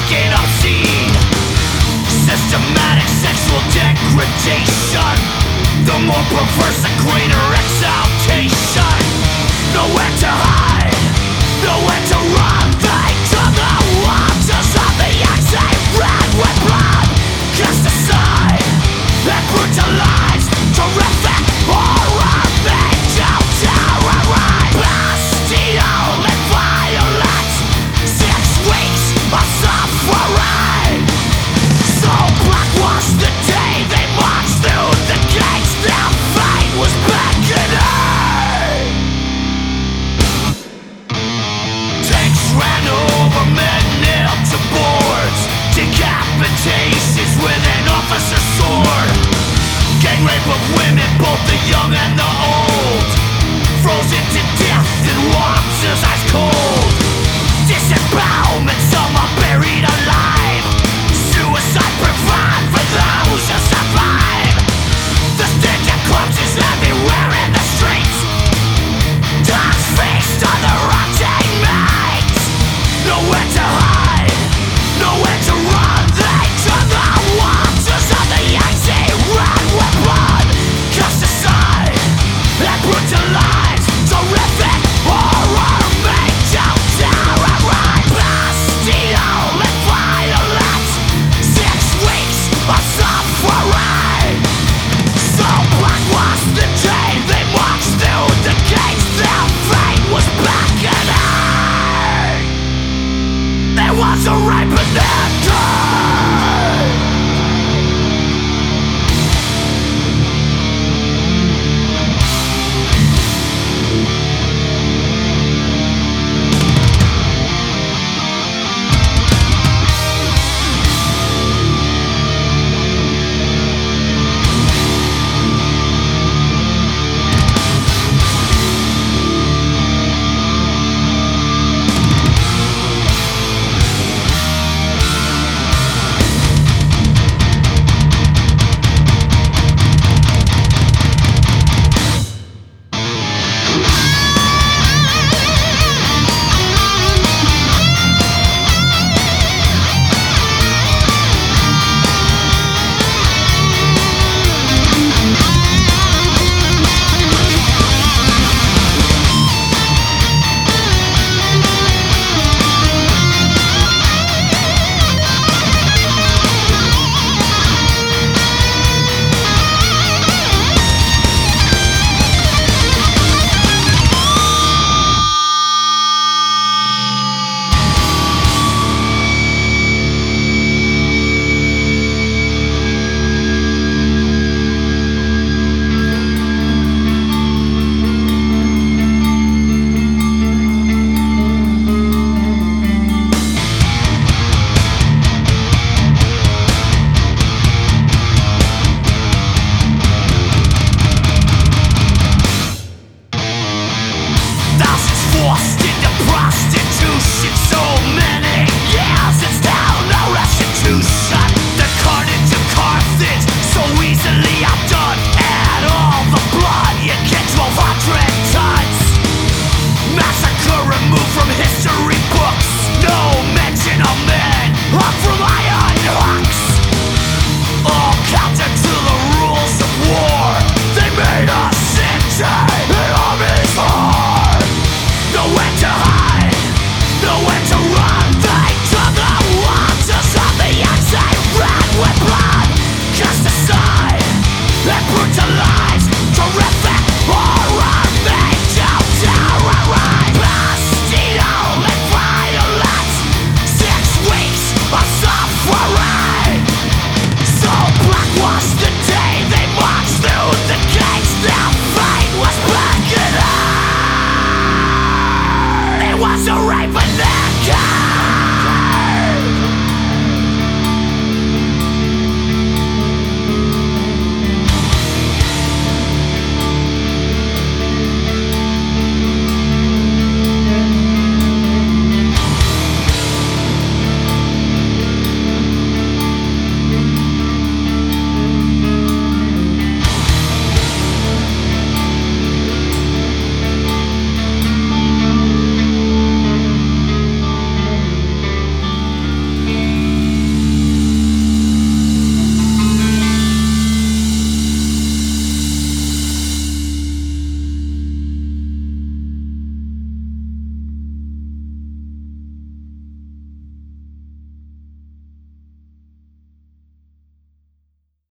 fucking obscene. Systematic sexual degradation. The more perverse, the greater exaltation. Nowhere to hide, nowhere to run. They turn the waters of the exit red with blood. Cast aside and brutalized. Terrific horror made to terrorize. Bastille and violent. 6 weeks of suffering. So black was the day they marched through the gates. Their fate was beckoning. Tanks ran over men nailed to boards. Decapitations with an officer's sword. Gang rape of women, both the young and the old. Frozen to death in waters ice cold. Disembowelment, some are buried alive. Suicide provided for those who survive. The stench of corpses everywhere in the streets. Dogs feast on the rotting mates. Nowhere to hide, nowhere to run. They turn the waters of the Yangtze red with blood. Cast aside and brutalized. Terrific horror made to terrorize. Bastille and violent. 6 weeks of suffering. So black was the day they marched through the gates. Their fate was beckoning. There was a ripening day. Forced into prostitution. So many years, it's now no restitution. The carnage of Carthage, so easily outdone. And all the blood, you get 1,200 tons. Massacre removed from history books. No mention of men hung from iron hooks. All counter to the rules of war. They made us into an army's hard. Nowhere to hide, nowhere to run. They turn the waters of the Yangtze red with blood. Cast aside and brutalized. Terrific horror made to terrorize. Bastille and violent. 6 weeks of suffering. So black was the day they marched through the gates. Their fate was beckoning. It was a rape.